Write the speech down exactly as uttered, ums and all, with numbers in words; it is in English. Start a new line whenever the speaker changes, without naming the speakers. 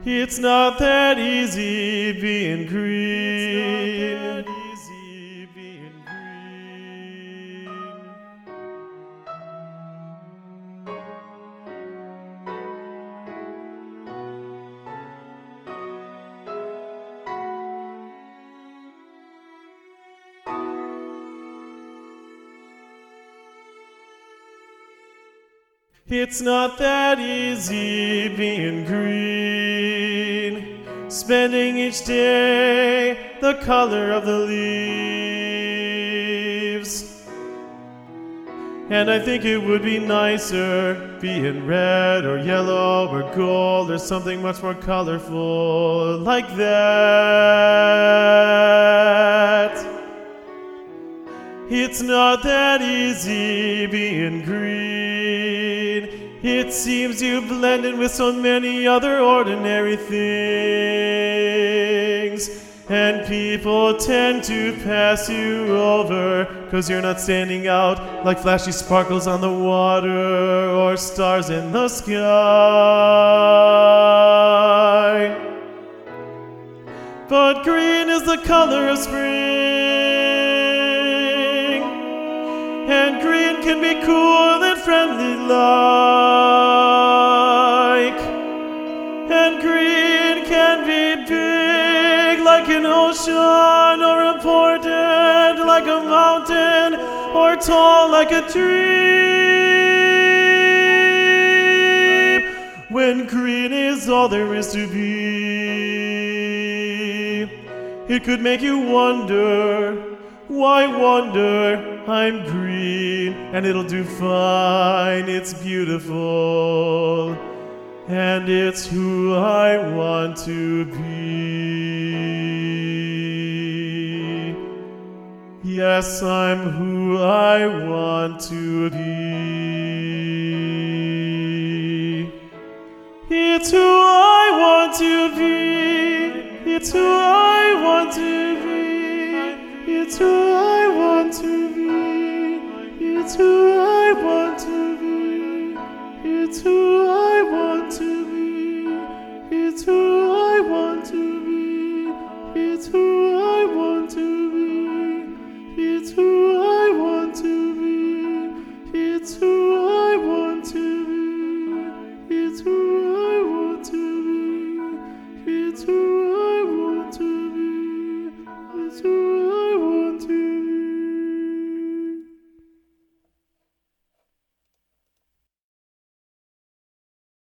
It's not that easy being green.
It's not that easy being green.
It's not that easy being green, spending each day the color of the leaves. And I think it would be nicer being red or yellow or gold or something much more colorful like that. It's not that easy being green. It seems you blend in with so many other ordinary things, and people tend to pass you over, 'cause you're not standing out like flashy sparkles on the water or stars in the sky. But green is the color of spring, and green can be cool and friendly like, and green can be big like an ocean, or important like a mountain, or tall like a tree. When green is all there is to be, it could make you wonder, why wonder? I'm green, and it'll do fine. It's beautiful, and it's who I want to be. Yes, I'm who I want to be. It's who I want to be. It's who I want to be. It's who I want to be. It's who I want to be. It's who I want to be. It's who